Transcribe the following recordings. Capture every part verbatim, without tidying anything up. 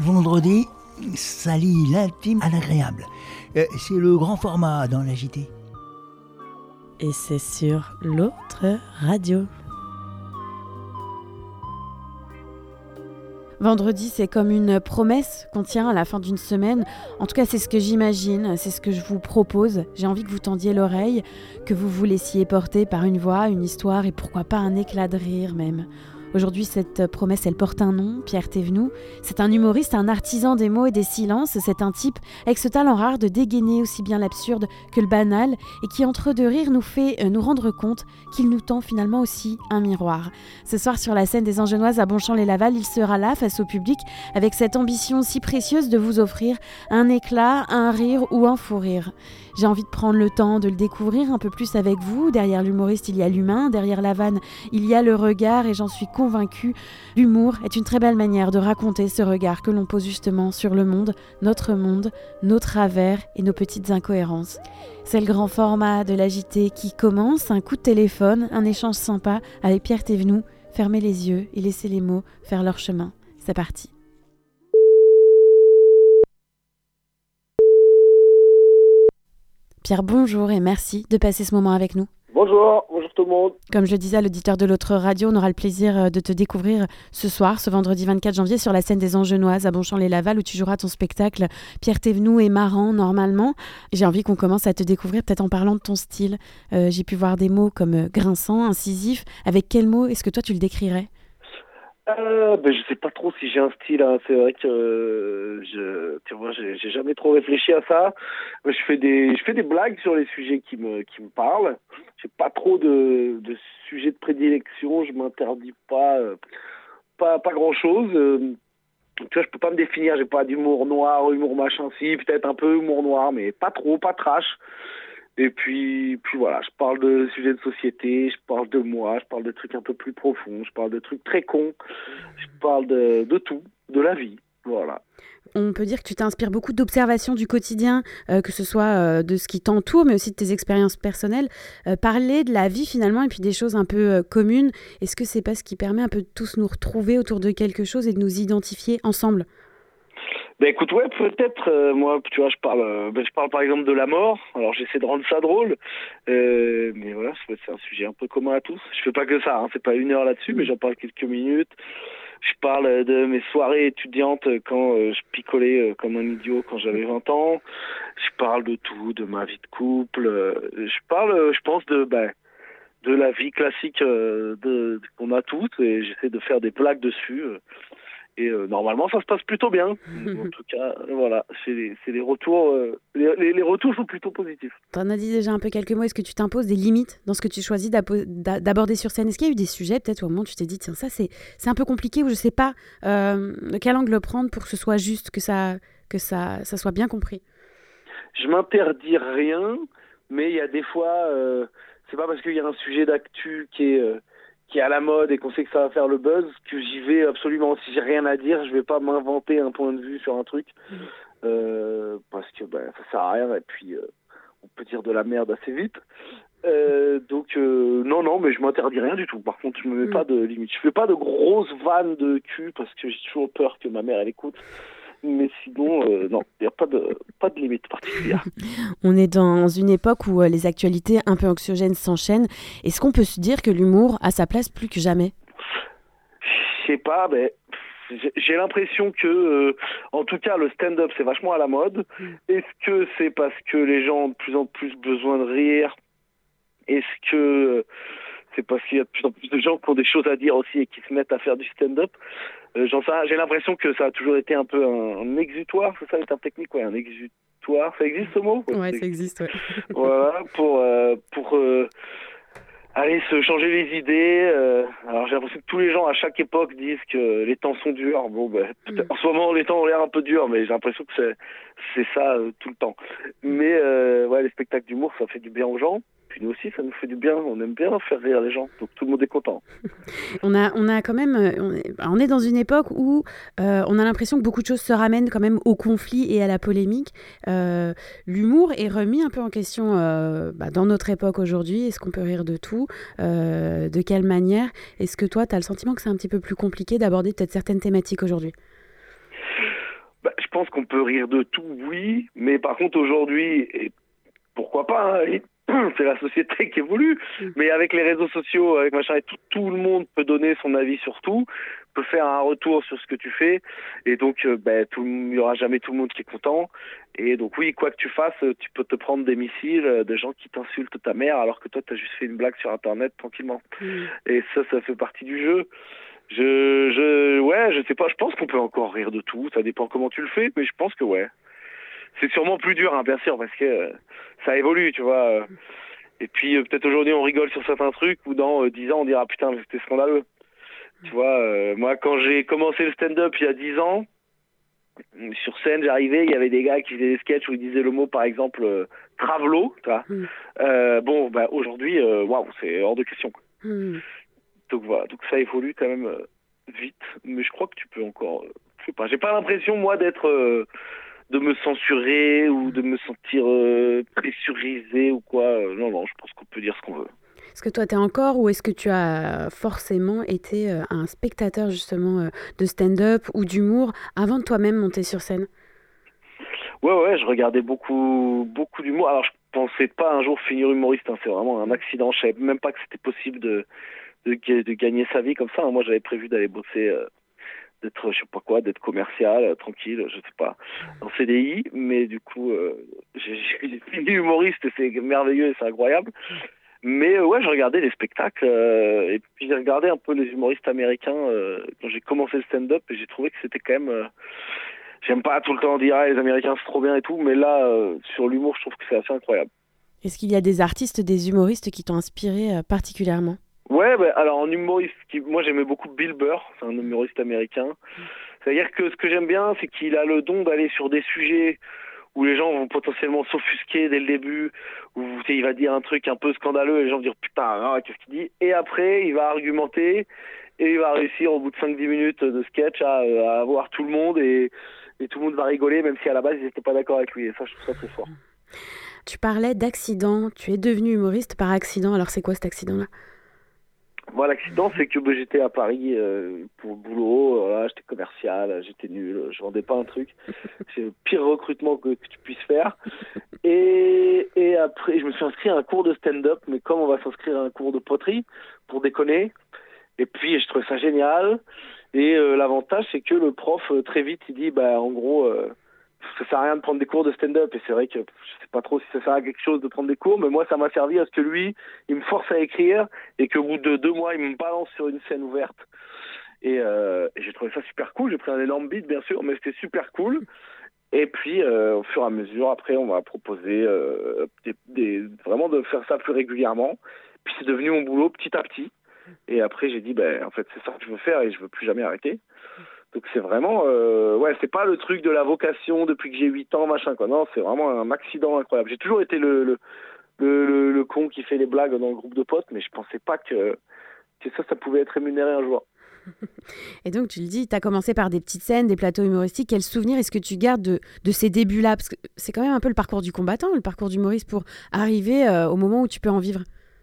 vendredi, ça lie l'intime à l'agréable. Euh, c'est le grand format dans la J T. Et c'est sur l'autre radio. Vendredi, c'est comme une promesse qu'on tient à la fin d'une semaine. En tout cas, c'est ce que j'imagine, c'est ce que je vous propose. J'ai envie que vous tendiez l'oreille, que vous vous laissiez porter par une voix, une histoire et pourquoi pas un éclat de rire même. Aujourd'hui, cette promesse, elle porte un nom, Pierre Thévenoud. C'est un humoriste, un artisan des mots et des silences. C'est un type avec ce talent rare de dégainer aussi bien l'absurde que le banal et qui, entre deux rires, nous fait nous rendre compte qu'il nous tend finalement aussi un miroir. Ce soir, sur la scène des Angenoises à Bonchamp-lès-Laval, il sera là, face au public, avec cette ambition si précieuse de vous offrir un éclat, un rire ou un fou rire. J'ai envie de prendre le temps de le découvrir un peu plus avec vous. Derrière l'humoriste, il y a l'humain. Derrière la vanne, il y a le regard. Et j'en suis convaincue, l'humour est une très belle manière de raconter ce regard que l'on pose justement sur le monde, notre monde, nos travers et nos petites incohérences. C'est le grand format de la J T qui commence. Un coup de téléphone, un échange sympa avec Pierre Thévenoud. Fermez les yeux et laissez les mots faire leur chemin. C'est parti. Pierre, bonjour et merci de passer ce moment avec nous. Bonjour, bonjour tout le monde. Comme je le disais à l'auditeur de l'autre radio, on aura le plaisir de te découvrir ce soir, ce vendredi vingt-quatre janvier, sur la scène des Angenoises à Bonchamp-lès-Laval, où tu joueras ton spectacle Pierre Thévenoud est marrant normalement. J'ai envie qu'on commence à te découvrir peut-être en parlant de ton style. Euh, j'ai pu voir des mots comme grinçant, incisif. Avec quels mots est-ce que toi tu le décrirais ? Euh, ben, je sais pas trop si j'ai un style, hein. C'est vrai que euh, je, tu vois, j'ai, j'ai jamais trop réfléchi à ça. Je fais des, je fais des blagues sur les sujets qui me, qui me parlent. J'ai pas trop de, de sujets de prédilection. Je m'interdis pas, euh, pas, pas grand chose. Euh, tu vois, je peux pas me définir. J'ai pas d'humour noir, humour machin. Si, peut-être un peu humour noir, mais pas trop, pas trash. Et puis, puis voilà, je parle de sujets de société, je parle de moi, je parle de trucs un peu plus profonds, je parle de trucs très cons, je parle de, de tout, de la vie, voilà. On peut dire que tu t'inspires beaucoup d'observations du quotidien, euh, que ce soit euh, de ce qui t'entoure, mais aussi de tes expériences personnelles. Euh, parler de la vie finalement, et puis des choses un peu euh, communes, est-ce que c'est pas ce qui permet un peu de tous nous retrouver autour de quelque chose et de nous identifier ensemble ? Ben écoute, ouais, peut-être, euh, moi, tu vois, je parle, euh, ben, je parle par exemple de la mort, alors j'essaie de rendre ça drôle, euh, mais voilà, c'est un sujet un peu commun à tous. Je fais pas que ça, hein, c'est pas une heure là-dessus, mais j'en parle quelques minutes. Je parle de mes soirées étudiantes quand euh, je picolais euh, comme un idiot quand j'avais vingt ans. Je parle de tout, de ma vie de couple. Euh, je parle, euh, je pense, de, ben, de la vie classique euh, de, qu'on a toutes, et j'essaie de faire des blagues dessus. Euh, Et euh, normalement, ça se passe plutôt bien. En tout cas, euh, voilà, c'est les, c'est les retours. Euh, les, les, les retours sont plutôt positifs. Tu en as dit déjà un peu quelques mots. Est-ce que tu t'imposes des limites dans ce que tu choisis d'aborder sur scène ? Est-ce qu'il y a eu des sujets, peut-être, où au moment tu t'es dit, tiens, ça, c'est, c'est un peu compliqué, ou je ne sais pas euh, de quel angle le prendre pour que ce soit juste, que ça, que ça, ça soit bien compris ? Je m'interdis rien, mais il y a des fois, euh, c'est pas parce qu'il y a un sujet d'actu qui est... Euh, qui est à la mode et qu'on sait que ça va faire le buzz, que j'y vais absolument. Si j'ai rien à dire, je vais pas m'inventer un point de vue sur un truc, euh, parce que ben, ça sert à rien, et puis euh, on peut dire de la merde assez vite. Euh, donc euh, non, non, mais je m'interdis rien du tout. Par contre, je me mets pas de limite. Je fais pas de grosses vannes de cul, parce que j'ai toujours peur que ma mère, elle écoute. Mais sinon, euh, non, il n'y a pas de, pas de limite particulière. On est dans une époque où euh, les actualités un peu anxiogènes s'enchaînent. Est-ce qu'on peut se dire que l'humour a sa place plus que jamais ? Je sais pas, mais j'ai l'impression que, euh, en tout cas, le stand-up, c'est vachement à la mode. Est-ce que c'est parce que les gens ont de plus en plus besoin de rire ? Est-ce que c'est parce qu'il y a de plus en plus de gens qui ont des choses à dire aussi et qui se mettent à faire du stand-up ? Euh, j'en sais, j'ai l'impression que ça a toujours été un peu un, un exutoire, c'est ça le terme technique, ouais, un exutoire. Ça existe ce mot ? Ouais, ça existe, ouais. Voilà, pour, euh, pour euh, aller se changer les idées. Euh, alors j'ai l'impression que tous les gens à chaque époque disent que les temps sont durs. Bon, ben, mm. En ce moment, les temps ont l'air un peu durs, mais j'ai l'impression que c'est, c'est ça euh, tout le temps. Mais euh, ouais, les spectacles d'humour, ça fait du bien aux gens. Puis nous aussi, ça nous fait du bien. On aime bien faire rire les gens. Donc tout le monde est content. on, a, on a quand même... On est, on est dans une époque où euh, on a l'impression que beaucoup de choses se ramènent quand même au conflit et à la polémique. Euh, l'humour est remis un peu en question euh, bah, dans notre époque aujourd'hui. Est-ce qu'on peut rire de tout ? euh, De quelle manière ? Est-ce que toi, tu as le sentiment que c'est un petit peu plus compliqué d'aborder peut-être certaines thématiques aujourd'hui ? bah, je pense qu'on peut rire de tout, oui, mais par contre aujourd'hui, et pourquoi pas, hein, c'est la société qui évolue, mais avec les réseaux sociaux, avec machin, et tout, tout le monde peut donner son avis sur tout, peut faire un retour sur ce que tu fais, et donc euh, bah, tout, il n'y aura jamais tout le monde qui est content, et donc oui, quoi que tu fasses, tu peux te prendre des missiles, euh, des gens qui t'insultent ta mère, alors que toi tu as juste fait une blague sur internet tranquillement, mmh. Et ça, ça fait partie du jeu. Je, je, ouais, je sais pas, je pense qu'on peut encore rire de tout, ça dépend comment tu le fais, mais je pense que ouais. C'est sûrement plus dur, hein, bien sûr, parce que euh, ça évolue, tu vois. Euh, et puis euh, peut-être aujourd'hui on rigole sur certains trucs, ou dans euh, dix ans on dira putain, c'était scandaleux. Tu vois, euh, moi quand j'ai commencé le stand-up il y a dix ans, sur scène j'arrivais, il y avait des gars qui faisaient des sketchs où ils disaient le mot par exemple euh, travelot, tu vois. Mm. Euh, bon, bah aujourd'hui, waouh, wow, c'est hors de question. Mm. Donc voilà, donc ça évolue quand même euh, vite, mais je crois que tu peux encore, euh, je sais pas, j'ai pas l'impression moi d'être euh, de me censurer ou de me sentir euh, pressurisé ou quoi. Euh, non, non, je pense qu'on peut dire ce qu'on veut. Est-ce que toi, tu es encore ou est-ce que tu as forcément été euh, un spectateur justement euh, de stand-up ou d'humour avant de toi-même monter sur scène ? Ouais, ouais, je regardais beaucoup, beaucoup d'humour. Alors, je pensais pas un jour finir humoriste. Hein. C'est vraiment un accident. Je savais même pas que c'était possible de, de, de gagner sa vie comme ça. Moi, j'avais prévu d'aller bosser... Euh, d'être je sais pas quoi, d'être commercial, euh, tranquille, je sais pas, en C D I, mais du coup euh, j'ai, j'ai fini humoriste et c'est merveilleux et c'est incroyable. Mais euh, ouais, je regardais les spectacles euh, et puis j'ai regardé un peu les humoristes américains euh, quand j'ai commencé le stand-up et j'ai trouvé que c'était quand même euh, j'aime pas tout le temps dire ah, les Américains c'est trop bien et tout, mais là euh, sur l'humour je trouve que c'est assez incroyable. Est-ce qu'il y a des artistes, des humoristes qui t'ont inspiré euh, particulièrement ? Ouais, bah, alors en humoriste, qui, moi j'aimais beaucoup Bill Burr, c'est un humoriste américain. Mmh. C'est-à-dire que ce que j'aime bien, c'est qu'il a le don d'aller sur des sujets où les gens vont potentiellement s'offusquer dès le début, où tu sais, il va dire un truc un peu scandaleux et les gens vont dire putain, hein, qu'est-ce qu'il dit ? Et après, il va argumenter et il va réussir au bout de cinq dix minutes de sketch à, à avoir tout le monde et, et tout le monde va rigoler, même si à la base ils n'étaient pas d'accord avec lui. Et ça, je trouve ça très fort. Tu parlais d'accident, tu es devenu humoriste par accident, alors c'est quoi cet accident-là ? Moi, l'accident, c'est que bah, j'étais à Paris euh, pour le boulot, voilà, j'étais commercial, j'étais nul, je vendais pas un truc. C'est le pire recrutement que, que tu puisses faire. Et, et après, je me suis inscrit à un cours de stand-up, mais comme on va s'inscrire à un cours de poterie, pour déconner. Et puis, je trouvais ça génial. Et euh, l'avantage, c'est que le prof, euh, très vite, il dit, bah, en gros... Euh, ça sert à rien de prendre des cours de stand-up et c'est vrai que je sais pas trop si ça sert à quelque chose de prendre des cours, mais moi ça m'a servi à ce que lui il me force à écrire et qu'au bout de deux mois il me balance sur une scène ouverte et, euh, et j'ai trouvé ça super cool. J'ai pris un énorme beat bien sûr, mais c'était super cool. Et puis euh, au fur et à mesure après on m'a proposé euh, des, des, vraiment de faire ça plus régulièrement, puis c'est devenu mon boulot petit à petit et après j'ai dit ben en fait c'est ça que je veux faire et je veux plus jamais arrêter. Donc c'est vraiment, euh, ouais, c'est pas le truc de la vocation depuis que j'ai huit ans, machin, quoi. Non, c'est vraiment un accident incroyable. J'ai toujours été le, le, le, le, le con qui fait les blagues dans le groupe de potes, mais je pensais pas que, que ça, ça pouvait être rémunéré un jour. Et donc tu le dis, tu as commencé par des petites scènes, des plateaux humoristiques. Quel souvenir est-ce que tu gardes de, de ces débuts-là ? Parce que c'est quand même un peu le parcours du combattant, le parcours d'humoriste pour arriver euh, au moment où tu peux en vivre.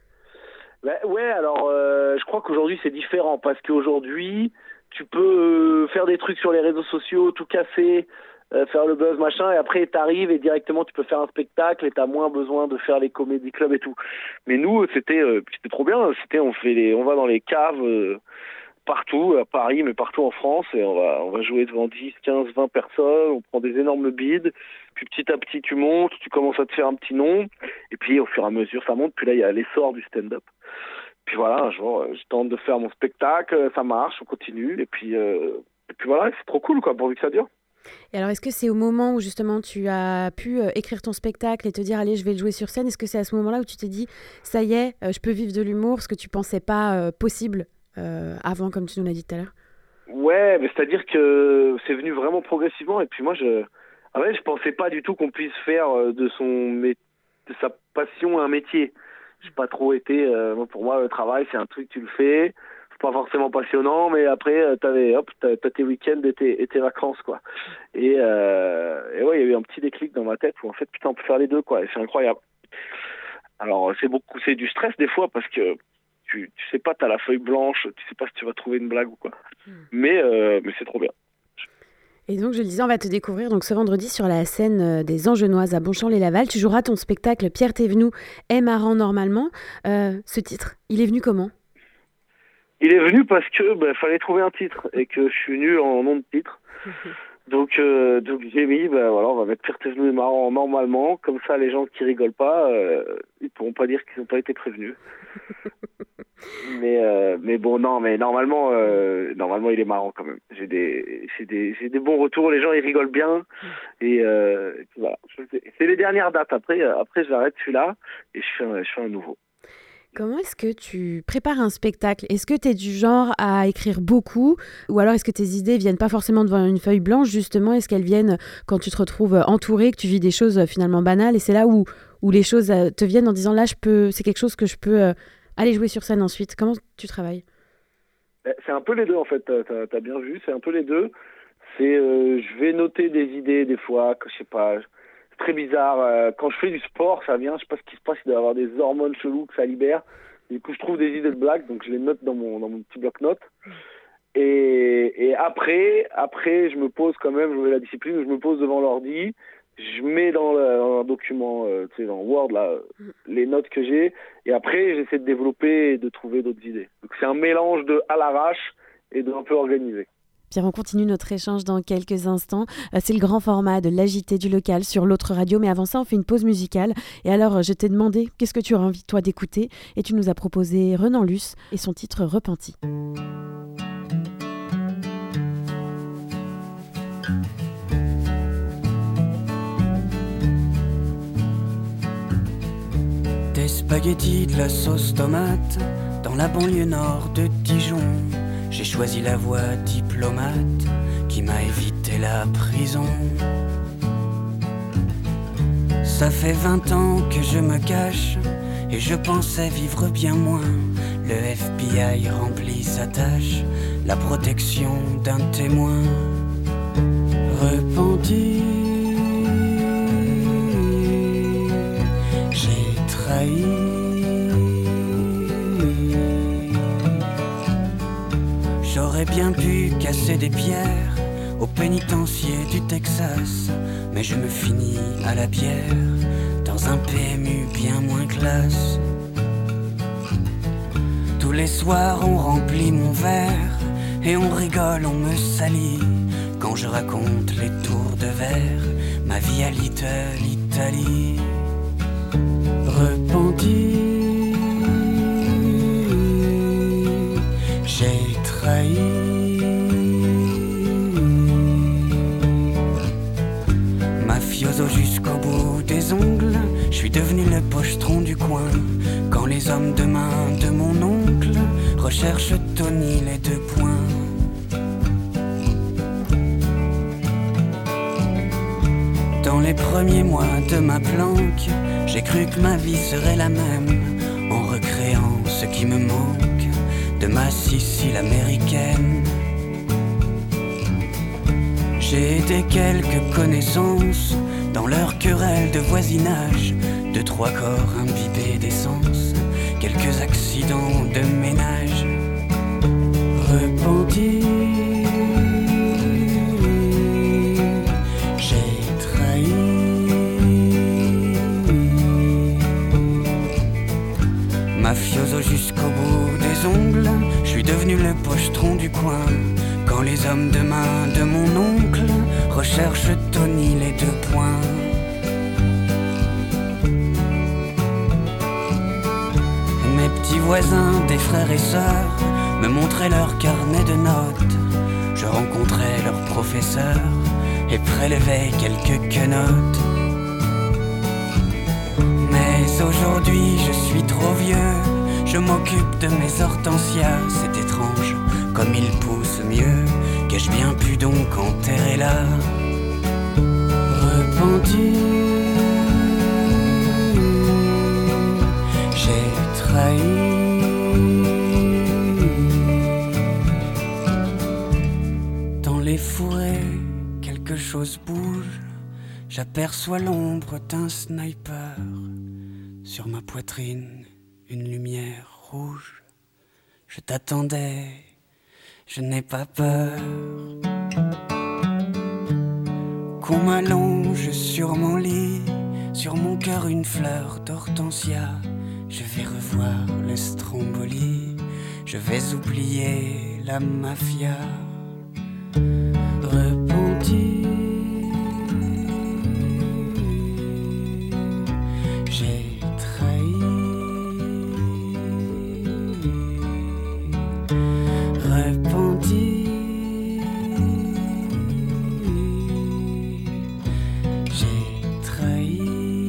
Ben, ouais, alors euh, je crois qu'aujourd'hui c'est différent parce qu'aujourd'hui tu peux euh, faire des trucs sur les réseaux sociaux, tout casser, euh, faire le buzz, machin, et après t'arrives et directement tu peux faire un spectacle et t'as moins besoin de faire les comédie clubs et tout. Mais nous, c'était euh, c'était trop bien, c'était on fait les, on va dans les caves euh, partout, à Paris, mais partout en France, et on va, on va jouer devant dix, quinze, vingt personnes, on prend des énormes bides, puis petit à petit tu montes, tu commences à te faire un petit nom, et puis au fur et à mesure ça monte, puis là il y a l'essor du stand-up. Puis voilà, un jour, je tente de faire mon spectacle, ça marche, on continue, et puis, euh, et puis voilà, c'est trop cool, quoi, pourvu que ça dure. Et alors, est-ce que c'est au moment où justement tu as pu euh, écrire ton spectacle et te dire, allez, je vais le jouer sur scène, est-ce que c'est à ce moment-là où tu t'es dit, ça y est, euh, je peux vivre de l'humour, ce que tu pensais pas euh, possible euh, avant, comme tu nous l'as dit tout à l'heure ? Ouais, mais c'est-à-dire que c'est venu vraiment progressivement, et puis moi, je, ah ouais, je pensais pas du tout qu'on puisse faire de son, de sa passion un métier. J'ai pas trop été, euh, pour moi le travail c'est un truc, tu le fais, c'est pas forcément passionnant, mais après euh, t'avais, hop, t'as, t'as tes week-ends et tes, et tes vacances quoi. Et, euh, et ouais, il y a eu un petit déclic dans ma tête où en fait putain on peut faire les deux quoi, et c'est incroyable. Alors c'est beaucoup, c'est du stress des fois parce que tu, tu sais pas, t'as la feuille blanche, tu sais pas si tu vas trouver une blague ou quoi. Mais, euh, mais c'est trop bien. Et donc, je le disais, on va te découvrir donc ce vendredi sur la scène des Angenoises à Bonchamp-lès-Laval. Tu joueras ton spectacle Pierre Thévenoud est marrant normalement. Euh, ce titre, il est venu comment ? Il est venu parce que bah, fallait trouver un titre et que je suis nul en nom de titre. Donc, euh, donc j'ai mis, bah, voilà, on va mettre Pierre Thévenoud est marrant normalement. Comme ça, les gens qui rigolent pas, euh, ils pourront pas dire qu'ils n'ont pas été prévenus. mais euh, mais bon, non, mais normalement, euh, normalement, il est marrant quand même. J'ai des, j'ai des, j'ai des bons retours. Les gens, ils rigolent bien. Et, euh, et puis voilà. C'est les dernières dates. Après, après, j'arrête celui-là et je fais, un, je fais un nouveau. Comment est-ce que tu prépares un spectacle ? Est-ce que tu es du genre à écrire beaucoup ou alors est-ce que tes idées viennent pas forcément devant une feuille blanche justement ? Est-ce qu'elles viennent quand tu te retrouves entouré, que tu vis des choses finalement banales et c'est là où, où les choses te viennent en disant là je peux, c'est quelque chose que je peux aller jouer sur scène ensuite ? Comment tu travailles ? C'est un peu les deux en fait, t'as, t'as bien vu, c'est un peu les deux. C'est euh, je vais noter des idées des fois, que je sais pas... Très bizarre. Euh, quand je fais du sport, ça vient, je sais pas ce qui se passe, il doit y avoir des hormones cheloues que ça libère. Du coup, je trouve des idées de blagues, donc je les note dans mon, dans mon petit bloc-notes. Et, et après, après, je me pose quand même, je mets la discipline, je me pose devant l'ordi, je mets dans, le, dans un document, euh, tu sais, dans Word, là, les notes que j'ai, et après, j'essaie de développer et de trouver d'autres idées. Donc c'est un mélange de à l'arrache et de un peu organisé. Pierre, on continue notre échange dans quelques instants. C'est le grand format de l'A J T du local sur l'autre radio. Mais avant ça, on fait une pause musicale. Et alors, je t'ai demandé qu'est-ce que tu aurais envie, toi, d'écouter. Et tu nous as proposé Renan Luce et son titre Repenti. Des spaghettis, de la sauce tomate dans la banlieue nord de Dijon. J'ai choisi la voie diplomate qui m'a évité la prison. Ça fait vingt ans que je me cache et je pensais vivre bien moins. Le F B I remplit sa tâche, la protection d'un témoin. Repenti, j'ai trahi. J'aurais bien pu casser des pierres au pénitencier du Texas, mais je me finis à la bière dans un P M U bien moins classe. Tous les soirs on remplit mon verre et on rigole, on me salit quand je raconte les tours de verre, ma vie à Little Italy. Repenti, j'ai trahi. Mafioso jusqu'au bout des ongles, je suis devenu le pochetron du coin. Quand les hommes de main de mon oncle recherchent Tony les deux points. Dans les premiers mois de ma planque, j'ai cru que ma vie serait la même, en recréant ce qui me manque de ma Sicile américaine. J'ai aidé quelques connaissances dans leur querelle de voisinage, deux, trois corps imbibés d'essence, quelques accidents de ménage. Repenti, j'ai trahi. Mafioso jusqu'au bout des ongles, je suis devenu le pochetron du coin. Quand les hommes de main de mon oncle recherchent Tony les deux points. Et mes petits voisins, des frères et sœurs, me montraient leur carnet de notes. Je rencontrais leurs professeurs et prélevais quelques quenottes. Mais aujourd'hui je suis trop vieux, je m'occupe de mes hortensias. C'est étrange comme ils poussent mieux, qu'ai-je bien pu donc enterrer là. Repenti, j'ai trahi. Dans les fourrés, quelque chose bouge, j'aperçois l'ombre d'un sniper. Sur ma poitrine, une lumière rouge. Je t'attendais, je n'ai pas peur. qu'on m'allonge sur mon lit, sur mon cœur une fleur d'hortensia. Je vais revoir le Stromboli, je vais oublier la mafia. Repenti, j'ai trahi. Repenti, j'ai trahi.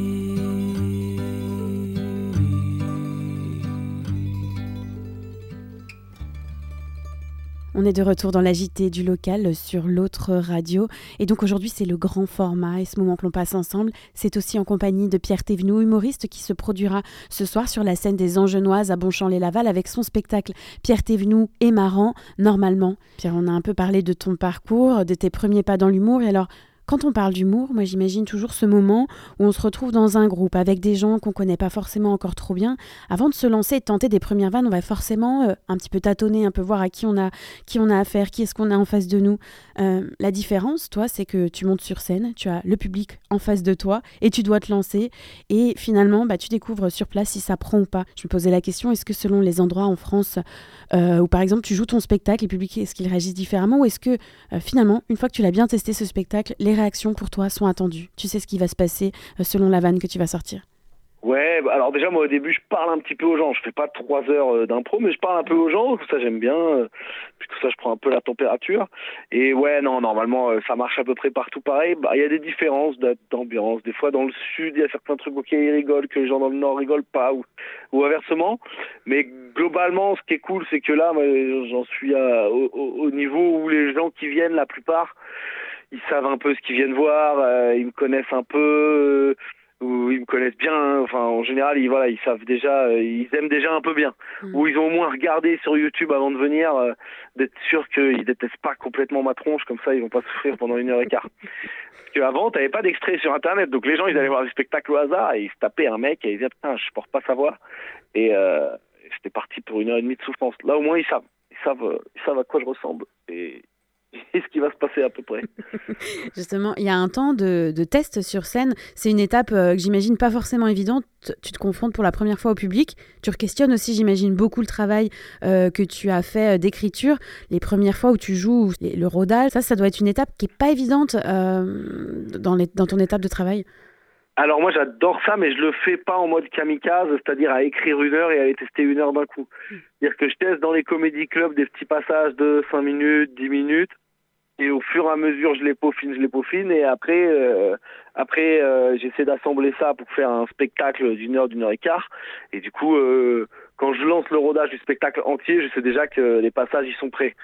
On est de retour dans la J T du local sur l'autre radio. Et donc aujourd'hui, c'est le grand format. Et ce moment que l'on passe ensemble, c'est aussi en compagnie de Pierre Thévenoud, humoriste qui se produira ce soir sur la scène des Angenoises à Bonchamp-lès-Laval avec son spectacle Pierre Thévenoud est marrant, normalement. Pierre, on a un peu parlé de ton parcours, de tes premiers pas dans l'humour. Et alors, quand on parle d'humour, moi j'imagine toujours ce moment où on se retrouve dans un groupe avec des gens qu'on connaît pas forcément encore trop bien. Avant de se lancer et de tenter des premières vannes, on va forcément euh, un petit peu tâtonner, un peu voir à qui on a, qui on a affaire, qui est-ce qu'on a en face de nous. Euh, la différence, toi, c'est que tu montes sur scène, tu as le public en face de toi et tu dois te lancer. Et finalement, bah, tu découvres sur place si ça prend ou pas. Je me posais la question, est-ce que selon les endroits en France euh, où par exemple tu joues ton spectacle, les publics, est-ce qu'ils réagissent différemment ou est-ce que euh, finalement, une fois que tu l'as bien testé ce spectacle, les réactions pour toi sont attendues? Tu sais ce qui va se passer euh, selon la vanne que tu vas sortir? Ouais, bah alors déjà moi au début je parle un petit peu aux gens, je fais pas trois heures euh, d'impro mais je parle un peu aux gens, tout ça j'aime bien, euh, puis tout ça je prends un peu la température et ouais non normalement euh, ça marche à peu près partout pareil, bah il y a des différences d'ambiance, des fois dans le sud il y a certains trucs auxquels ils rigolent que les gens dans le nord rigolent pas ou, ou inversement, mais globalement ce qui est cool c'est que là moi, j'en suis à, au, au niveau où les gens qui viennent la plupart ils savent un peu ce qu'ils viennent voir, euh, ils me connaissent un peu, euh, ou ils me connaissent bien, hein. Enfin en général ils voilà ils savent déjà, euh, ils aiment déjà un peu bien, mmh. Ou ils ont au moins regardé sur YouTube avant de venir, euh, d'être sûr qu'ils détestent pas complètement ma tronche, comme ça ils vont pas souffrir pendant une heure et quart. Parce qu'avant t'avais pas d'extrait sur internet, donc les gens ils allaient voir des spectacles au hasard et ils se tapaient un mec et ils disaient putain je porte pas sa voix et euh, c'était parti pour une heure et demie de souffrance. Là au moins ils savent, ils savent, ils savent à quoi je ressemble et et ce qui va se passer à peu près. Justement, il y a un temps de, de test sur scène. C'est une étape euh, que j'imagine pas forcément évidente. Tu te confrontes pour la première fois au public. Tu questionnes aussi, j'imagine, beaucoup le travail euh, que tu as fait euh, d'écriture. Les premières fois où tu joues le rodage, ça, ça doit être une étape qui est pas évidente euh, dans, les, dans ton étape de travail. Alors moi j'adore ça, mais je le fais pas en mode kamikaze, c'est-à-dire à écrire une heure et à aller tester une heure d'un coup. C'est-à-dire que je teste dans les comédie clubs des petits passages de cinq minutes, dix minutes, et au fur et à mesure je les peaufine, je les peaufine, et après, euh, après euh, j'essaie d'assembler ça pour faire un spectacle d'une heure, d'une heure et quart, et du coup euh, quand je lance le rodage du spectacle entier, je sais déjà que les passages ils sont prêts.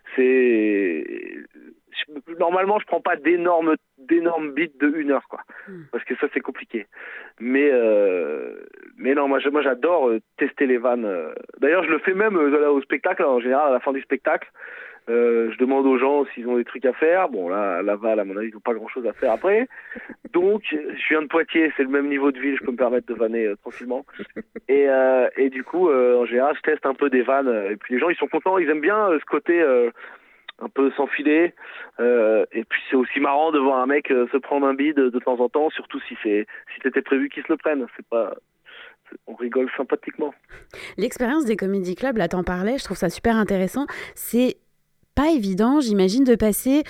C'est... Normalement, je prends pas d'énormes, d'énormes bits de une heure, quoi, parce que ça c'est compliqué. Mais, euh, mais non, moi, moi j'adore tester les vannes. D'ailleurs, je le fais même euh, au spectacle. En général, à la fin du spectacle, euh, je demande aux gens s'ils ont des trucs à faire. Bon, là, à Laval, à mon avis, ils n'ont pas grand-chose à faire après. Donc, je viens de Poitiers, c'est le même niveau de ville, je peux me permettre de vanner euh, tranquillement. Et, euh, et du coup, euh, en général, je teste un peu des vannes. Et puis les gens, ils sont contents, ils aiment bien euh, ce côté. Euh, un peu sans filet, euh, et puis c'est aussi marrant de voir un mec euh, se prendre un bide de, de temps en temps, surtout si c'est si c'était prévu qu'il se le prenne. C'est pas, c'est, on rigole sympathiquement. L'expérience des comédie clubs, là t'en parlais, je trouve ça super intéressant. C'est pas évident, j'imagine, de passer,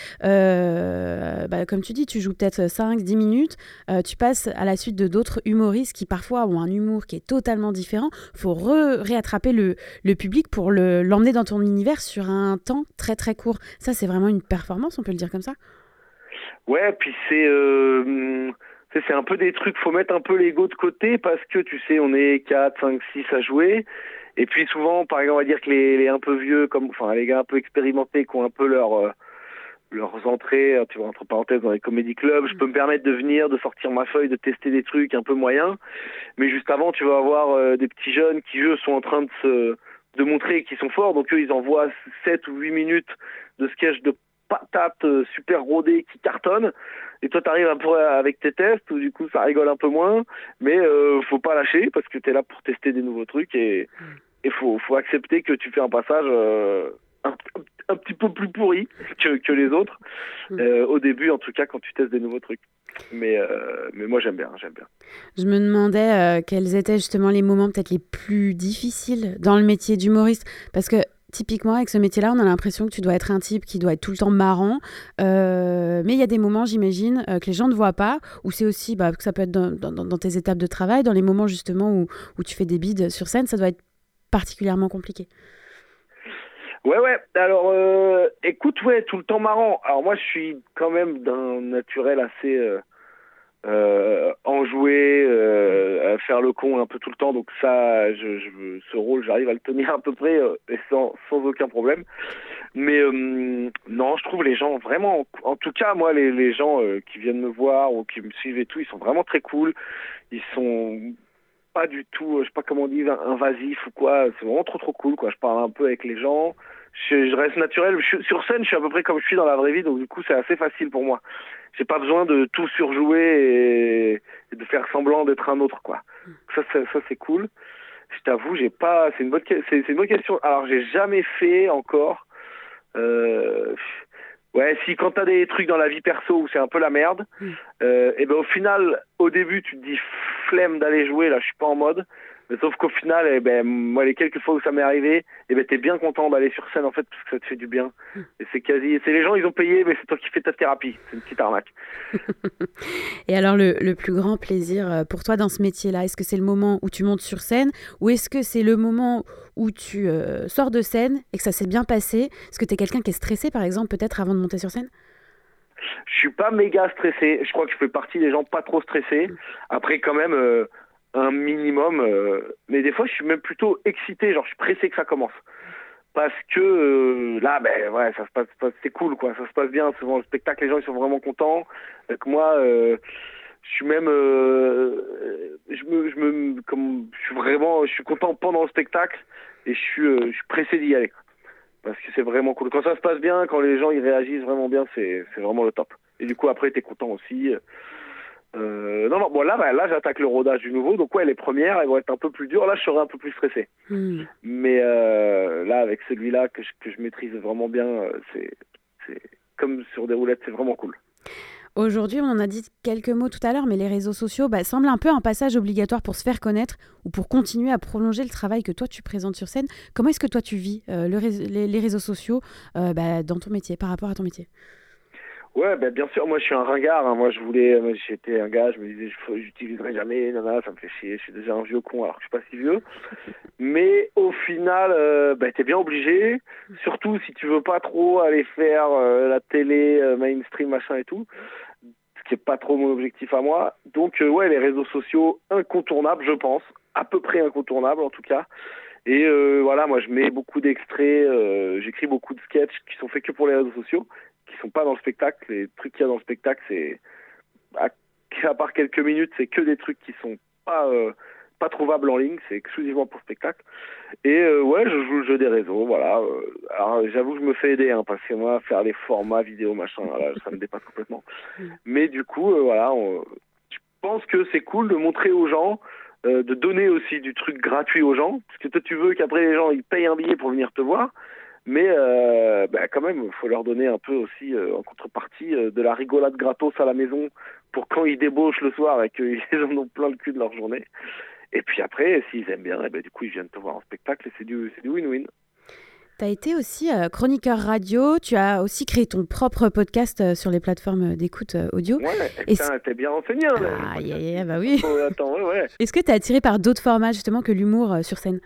euh, bah, comme tu dis, tu joues peut-être cinq dix minutes, euh, tu passes à la suite de d'autres humoristes qui parfois ont un humour qui est totalement différent. Il faut re- réattraper le, le public pour le, l'emmener dans ton univers sur un temps très très court. Ça, c'est vraiment une performance, on peut le dire comme ça? Ouais, puis c'est... Euh... C'est un peu des trucs, faut mettre un peu l'ego de côté parce que tu sais, on est quatre, cinq, six à jouer. Et puis souvent, par exemple, on va dire que les, les un peu vieux, comme, enfin les gars un peu expérimentés qui ont un peu leur, euh, leurs entrées, tu vois, entre parenthèses, dans les comédie clubs, je peux me permettre de venir, de sortir ma feuille, de tester des trucs un peu moyens. Mais juste avant, tu vas avoir euh, des petits jeunes qui, eux, sont en train de se de montrer qu'ils sont forts. Donc eux, ils envoient sept ou huit minutes de sketch de patates euh, super rodées qui cartonnent. Et toi, t'arrives un peu avec tes tests, où du coup, ça rigole un peu moins, mais euh, faut pas lâcher, parce que t'es là pour tester des nouveaux trucs, et il faut, faut accepter que tu fais un passage euh, un, un petit peu plus pourris que, que les autres, euh, au début en tout cas quand tu testes des nouveaux trucs. Mais, euh, mais moi j'aime bien, j'aime bien. Je me demandais euh, quels étaient justement les moments peut-être les plus difficiles dans le métier d'humoriste, parce que typiquement avec ce métier-là, on a l'impression que tu dois être un type qui doit être tout le temps marrant, euh, mais il y a des moments, j'imagine, euh, que les gens ne voient pas, ou c'est aussi, bah, que ça peut être dans, dans, dans tes étapes de travail, dans les moments justement où, où tu fais des bides sur scène, ça doit être particulièrement compliqué. Ouais, ouais. Alors, euh, écoute, ouais, tout le temps marrant. Alors moi, je suis quand même d'un naturel assez euh, euh, enjoué, euh, à faire le con un peu tout le temps. Donc ça, je, je, ce rôle, j'arrive à le tenir à peu près euh, et sans, sans aucun problème. Mais euh, non, je trouve les gens vraiment, en tout cas, moi, les, les gens euh, qui viennent me voir ou qui me suivent et tout, ils sont vraiment très cool. Ils sont pas du tout, je sais pas comment on dit, invasifs ou quoi. C'est vraiment trop trop cool, quoi. Je parle un peu avec les gens. Je, je reste naturel. Je, sur scène, je suis à peu près comme je suis dans la vraie vie, donc du coup, c'est assez facile pour moi. J'ai pas besoin de tout surjouer et, et de faire semblant d'être un autre, quoi. Ça, ça, ça c'est cool. Je t'avoue, j'ai pas. C'est une bonne, c'est, c'est une bonne question. Alors, j'ai jamais fait encore. Euh, ouais, si quand t'as des trucs dans la vie perso où c'est un peu la merde, euh, et ben au final, au début, tu te dis flemme d'aller jouer. Là, je suis pas en mode. Mais sauf qu'au final, eh ben, moi, les quelques fois où ça m'est arrivé, eh ben, t'es bien content d'aller sur scène, en fait, parce que ça te fait du bien. Et c'est quasi, c'est les gens, ils ont payé, mais c'est toi qui fais ta thérapie. C'est une petite arnaque. Et alors, le, le plus grand plaisir pour toi dans ce métier-là, est-ce que c'est le moment où tu montes sur scène, ou est-ce que c'est le moment où tu euh, sors de scène et que ça s'est bien passé? Est-ce que t'es quelqu'un qui est stressé, par exemple, peut-être avant de monter sur scène? Je suis pas méga stressé. Je crois que je fais partie des gens pas trop stressés. Après, quand même, euh, un minimum, euh, mais des fois je suis même plutôt excité, genre je suis pressé que ça commence, parce que euh, là ben ouais, ça se passe, c'est cool, quoi, ça se passe bien, souvent le spectacle, les gens ils sont vraiment contents, et que moi euh, je suis même euh, je me je me comme je suis vraiment je suis content pendant le spectacle, et je suis euh, je suis pressé d'y aller, parce que c'est vraiment cool quand ça se passe bien, quand les gens ils réagissent vraiment bien, c'est c'est vraiment le top, et du coup après t'es content aussi. Euh, non, non, bon là, bah, là j'attaque le rodage du nouveau, donc ouais, les premières elles vont être un peu plus dures, là je serai un peu plus stressé. Mmh. Mais euh, là, avec celui-là que je, que je maîtrise vraiment bien, c'est, c'est comme sur des roulettes, c'est vraiment cool. Aujourd'hui, on en a dit quelques mots tout à l'heure, mais les réseaux sociaux bah, semblent un peu un passage obligatoire pour se faire connaître ou pour continuer à prolonger le travail que toi tu présentes sur scène. Comment est-ce que toi tu vis euh, le ré- les, les réseaux sociaux euh, bah, dans ton métier, par rapport à ton métier? Ouais, ben bien sûr, moi je suis un ringard, hein. Moi je voulais, moi, j'étais un gars, je me disais, je j'utiliserai jamais, nana, ça me fait chier, je suis déjà un vieux con alors que je suis pas si vieux. Mais au final, euh, ben t'es bien obligé, surtout si tu veux pas trop aller faire euh, la télé, euh, mainstream, machin et tout, ce qui est pas trop mon objectif à moi. Donc euh, ouais, les réseaux sociaux, incontournables, je pense, à peu près incontournables en tout cas. Et euh, voilà, moi je mets beaucoup d'extraits, euh, j'écris beaucoup de sketchs qui sont faits que pour les réseaux sociaux, qui sont pas dans le spectacle. Les trucs qu'il y a dans le spectacle, c'est à, à part quelques minutes, c'est que des trucs qui sont pas euh, pas trouvables en ligne, c'est exclusivement pour spectacle. Et euh, ouais, je joue le jeu des réseaux, voilà. Alors j'avoue que je me fais aider, hein, parce que moi faire les formats vidéo machin, voilà, ça me dépasse complètement. Mais du coup, euh, voilà, on, je pense que c'est cool de montrer aux gens, euh, de donner aussi du truc gratuit aux gens, parce que toi tu veux qu'après les gens ils payent un billet pour venir te voir. Mais euh, bah quand même, il faut leur donner un peu aussi, euh, en contrepartie, euh, de la rigolade gratos à la maison pour quand ils débauchent le soir et qu'ils en ont plein le cul de leur journée. Et puis après, s'ils aiment bien, et ben, du coup, ils viennent te voir en spectacle et c'est du, c'est du win-win. Tu as été aussi euh, chroniqueur radio, tu as aussi créé ton propre podcast euh, sur les plateformes d'écoute euh, audio. Ouais, et putain, c... t'es bien renseigné. Hein, ah, yeah, yeah, bah oui. Oh, attends, ouais, ouais. Est-ce que tu es attiré par d'autres formats, justement, que l'humour euh, sur scène?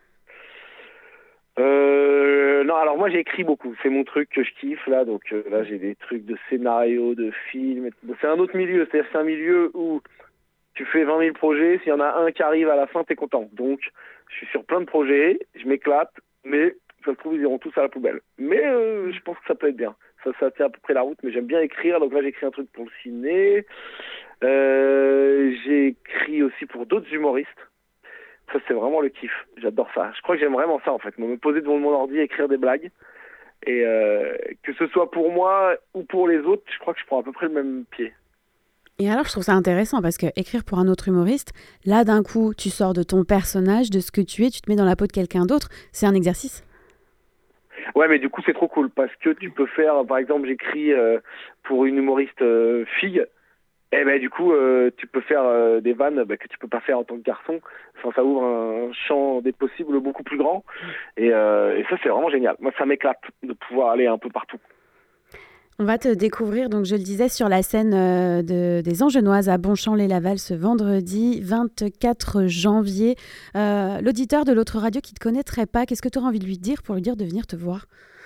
Euh, non, alors moi j'écris beaucoup, c'est mon truc que je kiffe là, donc euh, là j'ai des trucs de scénario, de films, c'est un autre milieu, c'est-à-dire c'est un milieu où tu fais vingt mille projets, s'il y en a un qui arrive à la fin, t'es content. Donc je suis sur plein de projets, je m'éclate, mais ça se trouve ils iront tous à la poubelle. Mais euh, je pense que ça peut être bien, ça, ça tient à peu près la route, mais j'aime bien écrire, donc là j'ai écrit un truc pour le ciné, euh, j'ai écrit aussi pour d'autres humoristes. Ça, c'est vraiment le kiff. J'adore ça. Je crois que j'aime vraiment ça, en fait. Me poser devant mon ordi, écrire des blagues. Et euh, que ce soit pour moi ou pour les autres, je crois que je prends à peu près le même pied. Et alors, je trouve ça intéressant parce que écrire pour un autre humoriste, là, d'un coup, tu sors de ton personnage, de ce que tu es, tu te mets dans la peau de quelqu'un d'autre. C'est un exercice. Ouais, mais du coup, c'est trop cool parce que tu peux faire, par exemple, j'écris euh, pour une humoriste euh, fille. Et ben du coup, euh, tu peux faire euh, des vannes bah, que tu peux pas faire en tant que garçon. Enfin, ça ouvre un champ des possibles beaucoup plus grand. Et, euh, et ça, c'est vraiment génial. Moi, ça m'éclate de pouvoir aller un peu partout. On va te découvrir, donc je le disais, sur la scène euh, de, des Angenoises à Bonchamp-lès-Laval ce vendredi vingt-quatre janvier. Euh, l'auditeur de l'autre radio qui ne te connaîtrait pas, qu'est-ce que tu auras envie de lui dire pour lui dire de venir te voir ?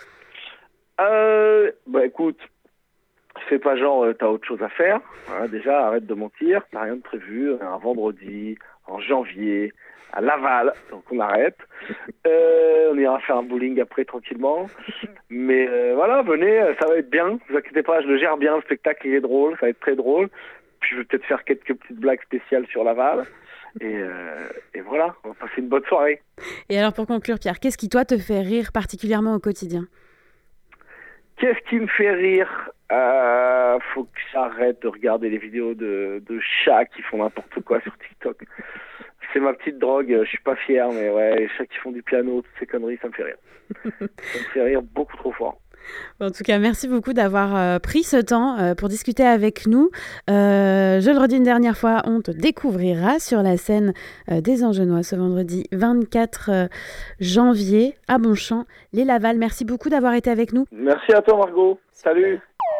Euh, bah écoute, fais pas genre euh, t'as autre chose à faire. Voilà, déjà, arrête de mentir. T'as rien de prévu. Un vendredi, en janvier, à Laval. Donc on arrête. Euh, on ira faire un bowling après tranquillement. Mais euh, voilà, venez, ça va être bien. Ne vous inquiétez pas, je le gère bien. Le spectacle, il est drôle. Ça va être très drôle. Puis je vais peut-être faire quelques petites blagues spéciales sur Laval. Et, euh, et voilà, on va passer une bonne soirée. Et alors pour conclure, Pierre, qu'est-ce qui toi te fait rire particulièrement au quotidien ? Qu'est-ce qui me fait rire ? euh, Faut que j'arrête de regarder les vidéos de, de chats qui font n'importe quoi sur TikTok. C'est ma petite drogue, je suis pas fier, mais ouais, les chats qui font du piano, toutes ces conneries, ça me fait rire. Ça me fait rire beaucoup trop fort. En tout cas, merci beaucoup d'avoir euh, pris ce temps euh, pour discuter avec nous. Euh, je le redis une dernière fois, on te découvrira sur la scène euh, des Angenois ce vendredi vingt-quatre janvier à Bonchamp-lès-Laval. Merci beaucoup d'avoir été avec nous. Merci à toi, Margot. Salut.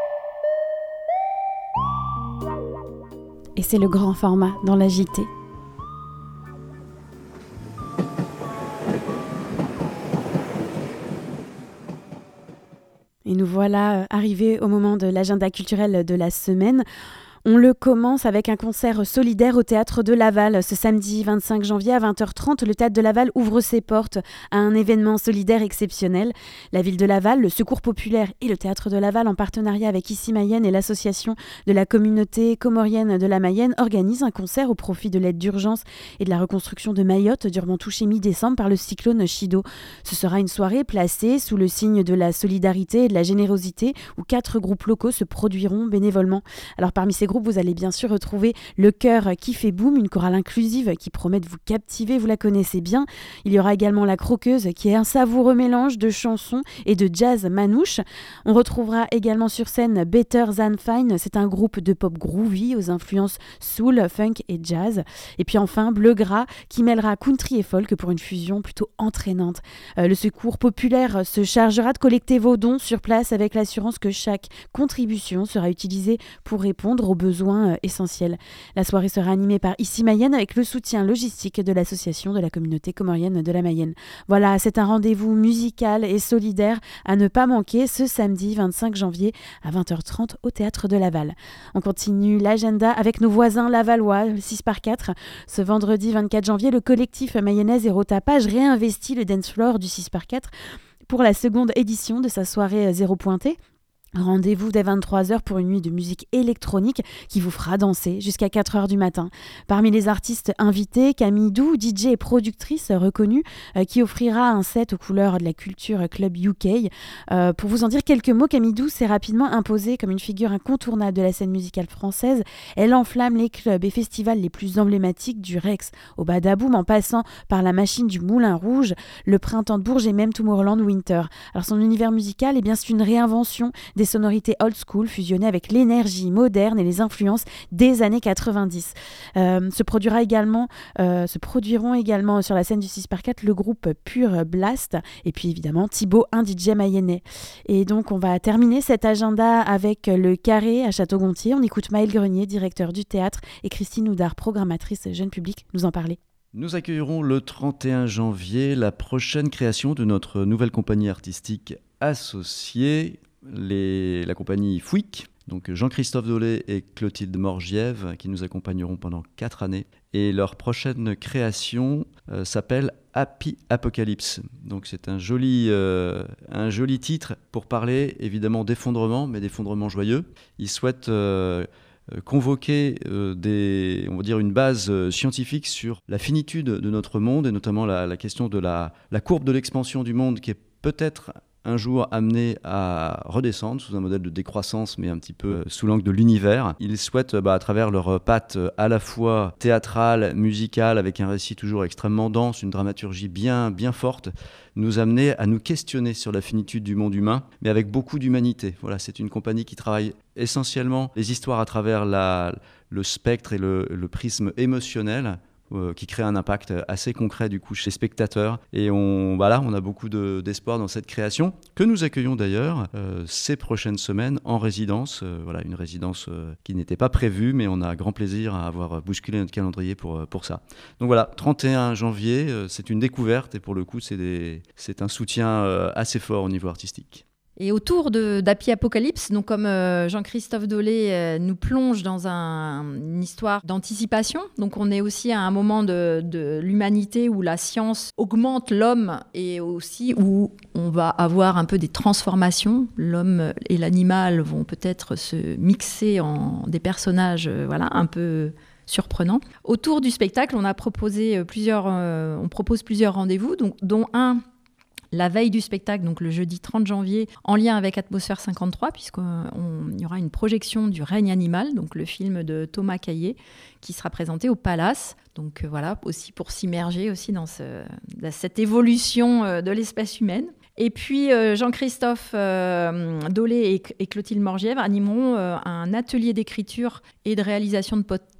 Et c'est le grand format dans la J T. Et nous voilà arrivés au moment de l'agenda culturel de la semaine. On le commence avec un concert solidaire au Théâtre de Laval. Ce samedi vingt-cinq janvier à vingt heures trente, le Théâtre de Laval ouvre ses portes à un événement solidaire exceptionnel. La ville de Laval, le Secours populaire et le Théâtre de Laval, en partenariat avec Ici Mayenne et l'association de la communauté comorienne de la Mayenne, organisent un concert au profit de l'aide d'urgence et de la reconstruction de Mayotte, durement touchée mi-décembre par le cyclone Chido. Ce sera une soirée placée sous le signe de la solidarité et de la générosité où quatre groupes locaux se produiront bénévolement. Alors parmi ces vous allez bien sûr retrouver le chœur qui fait boum, une chorale inclusive qui promet de vous captiver, vous la connaissez bien. Il y aura également la Croqueuse qui est un savoureux mélange de chansons et de jazz manouche. On retrouvera également sur scène Better Than Fine, c'est un groupe de pop groovy aux influences soul, funk et jazz. Et puis enfin Bleu Gras qui mêlera country et folk pour une fusion plutôt entraînante. Euh, le Secours populaire se chargera de collecter vos dons sur place avec l'assurance que chaque contribution sera utilisée pour répondre aux besoins essentiels. La soirée sera animée par Ici Mayenne avec le soutien logistique de l'association de la communauté comorienne de la Mayenne. Voilà, c'est un rendez-vous musical et solidaire à ne pas manquer ce samedi vingt-cinq janvier à vingt heures trente au Théâtre de Laval. On continue l'agenda avec nos voisins lavallois, le six par quatre. Ce vendredi vingt-quatre janvier, le collectif Mayonnaise et Rotapage réinvestit le dance floor du six par quatre pour la seconde édition de sa soirée Zéro Pointé. Rendez-vous dès vingt-trois heures pour une nuit de musique électronique qui vous fera danser jusqu'à quatre heures du matin. Parmi les artistes invités, Camille Dou, D J et productrice reconnue, euh, qui offrira un set aux couleurs de la culture club U K. Euh, pour vous en dire quelques mots, Camille Dou s'est rapidement imposée comme une figure incontournable de la scène musicale française. Elle enflamme les clubs et festivals les plus emblématiques du Rex au Badaboum, en passant par la machine du Moulin Rouge, le Printemps de Bourges et même Tomorrowland Winter. Alors son univers musical, eh bien, c'est une réinvention des sonorités old school fusionnées avec l'énergie moderne et les influences des années quatre-vingt-dix. Euh, se, produira également, euh, se produiront également sur la scène du six par quatre le groupe Pure Blast et puis évidemment Thibaut, un D J mayennais. Et donc on va terminer cet agenda avec le Carré à Château-Gontier. On écoute Maëlle Grenier, directeur du théâtre, et Christine Houdard, programmatrice jeune public, nous en parler. Nous accueillerons le trente et un janvier la prochaine création de notre nouvelle compagnie artistique associée, Les, la compagnie Fouic, donc Jean-Christophe Dolé et Clotilde Morgiève, qui nous accompagneront pendant quatre années. Et leur prochaine création euh, s'appelle Happy Apocalypse. Donc c'est un joli, euh, un joli titre pour parler évidemment d'effondrement, mais d'effondrement joyeux. Ils souhaitent euh, convoquer euh, des, on va dire une base euh, scientifique sur la finitude de notre monde et notamment la, la question de la, la courbe de l'expansion du monde qui est peut-être un jour amenés à redescendre sous un modèle de décroissance, mais un petit peu euh, sous l'angle de l'univers. Ils souhaitent, bah, à travers leur patte euh, à la fois théâtrale, musicale, avec un récit toujours extrêmement dense, une dramaturgie bien, bien forte, nous amener à nous questionner sur la finitude du monde humain, mais avec beaucoup d'humanité. Voilà, c'est une compagnie qui travaille essentiellement les histoires à travers la, le spectre et le, le prisme émotionnel, euh, qui crée un impact assez concret du coup chez les spectateurs. Et on, voilà, on a beaucoup de, d'espoir dans cette création, que nous accueillons d'ailleurs euh, ces prochaines semaines en résidence. Euh, voilà, une résidence euh, qui n'était pas prévue, mais on a grand plaisir à avoir bousculé notre calendrier pour, pour ça. Donc voilà, trente et un janvier, euh, c'est une découverte et pour le coup, c'est, des, c'est un soutien euh, assez fort au niveau artistique. Et autour de, d'Happy Apocalypse, donc comme euh, Jean-Christophe Dolé euh, nous plonge dans un, une histoire d'anticipation, donc on est aussi à un moment de, de l'humanité où la science augmente l'homme et aussi où on va avoir un peu des transformations. L'homme et l'animal vont peut-être se mixer en des personnages euh, voilà, un peu surprenants. Autour du spectacle, on a proposé plusieurs, euh, on propose plusieurs rendez-vous, donc, dont un la veille du spectacle, donc le jeudi trente janvier, en lien avec Atmosphère cinquante-trois, puisqu'il y aura une projection du Règne animal, donc le film de Thomas Caillet, qui sera présenté au Palace. Donc euh, voilà, aussi pour s'immerger aussi dans, ce, dans cette évolution euh, de l'espèce humaine. Et puis euh, Jean-Christophe euh, Dolé et, et Clotilde Morgièvre animeront euh, un atelier d'écriture et de réalisation de podcasts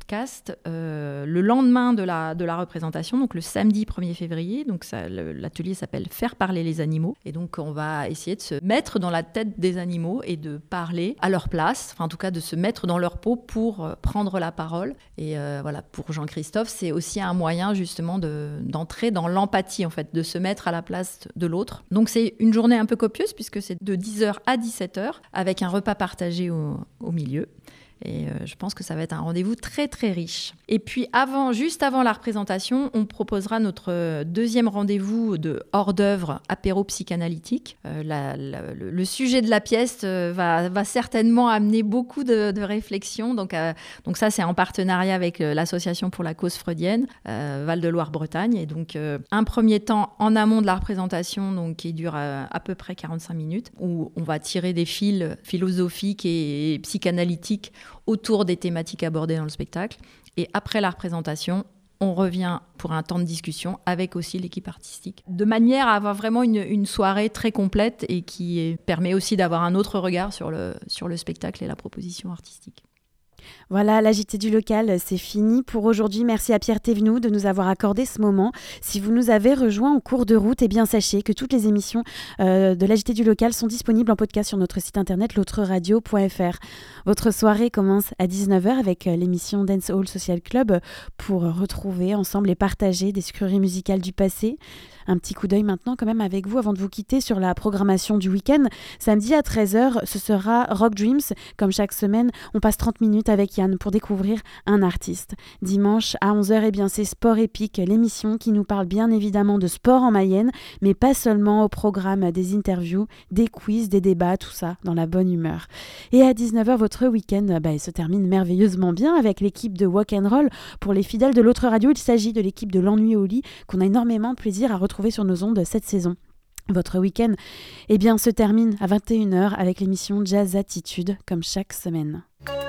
euh, le lendemain de la, de la représentation, donc le samedi premier février. Donc ça, le, l'atelier s'appelle « Faire parler les animaux ». Et donc on va essayer de se mettre dans la tête des animaux et de parler à leur place, enfin en tout cas de se mettre dans leur peau pour euh, prendre la parole. Et euh, voilà, pour Jean-Christophe, c'est aussi un moyen justement de, d'entrer dans l'empathie, en fait, de se mettre à la place de l'autre. Donc c'est une journée un peu copieuse puisque c'est de dix heures à dix-sept heures avec un repas partagé au, au milieu. Et euh, je pense que ça va être un rendez-vous très très riche. Et puis avant, juste avant la représentation, on proposera notre deuxième rendez-vous de hors d'œuvre apéro psychanalytique. Euh, la, la, le, le sujet de la pièce euh, va, va certainement amener beaucoup de, de réflexions. Donc, euh, donc ça, c'est en partenariat avec euh, l'association pour la cause freudienne, euh, Val-de-Loire-Bretagne. Et donc euh, un premier temps en amont de la représentation, donc qui dure euh, à peu près quarante-cinq minutes, où on va tirer des fils philosophiques et, et psychanalytiques autour des thématiques abordées dans le spectacle. Et après la représentation, on revient pour un temps de discussion avec aussi l'équipe artistique, de manière à avoir vraiment une, une soirée très complète et qui permet aussi d'avoir un autre regard sur le, sur le spectacle et la proposition artistique. Voilà, l'A J T du local, c'est fini pour aujourd'hui. Merci à Pierre Thévenoud de nous avoir accordé ce moment. Si vous nous avez rejoints en cours de route, eh bien sachez que toutes les émissions euh, de l'A J T du local sont disponibles en podcast sur notre site internet l'autre radio point f r. Votre soirée commence à dix-neuf heures avec l'émission Dance Hall Social Club pour retrouver ensemble et partager des sucreries musicales du passé. Un petit coup d'œil maintenant quand même avec vous avant de vous quitter sur la programmation du week-end. Samedi à treize heures, ce sera Rock Dreams. Comme chaque semaine, on passe trente minutes avec Yann pour découvrir un artiste. Dimanche à onze heures, eh bien, c'est Sport Épique, l'émission qui nous parle bien évidemment de sport en Mayenne, mais pas seulement, au programme des interviews, des quiz, des débats, tout ça dans la bonne humeur. Et à dix-neuf heures, votre week-end bah, il se termine merveilleusement bien avec l'équipe de Walk and Roll. Pour les fidèles de l'autre radio, il s'agit de l'équipe de l'ennui au lit qu'on a énormément de plaisir à retrouver sur nos ondes cette saison. Votre week-end eh bien, se termine à vingt et une heures avec l'émission Jazz Attitude, comme chaque semaine.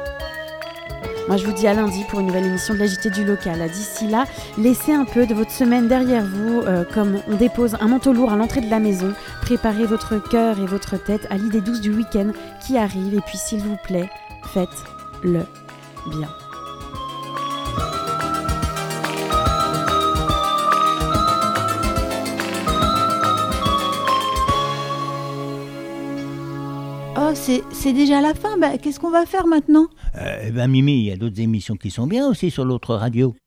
Moi, je vous dis à lundi pour une nouvelle émission de l'A J T du local. D'ici là, laissez un peu de votre semaine derrière vous, euh, comme on dépose un manteau lourd à l'entrée de la maison. Préparez votre cœur et votre tête à l'idée douce du week-end qui arrive. Et puis, s'il vous plaît, faites-le bien. Oh, c'est, c'est déjà la fin. Bah, qu'est-ce qu'on va faire maintenant ? Euh, ben Mimi, il y a d'autres émissions qui sont bien aussi sur l'autre radio.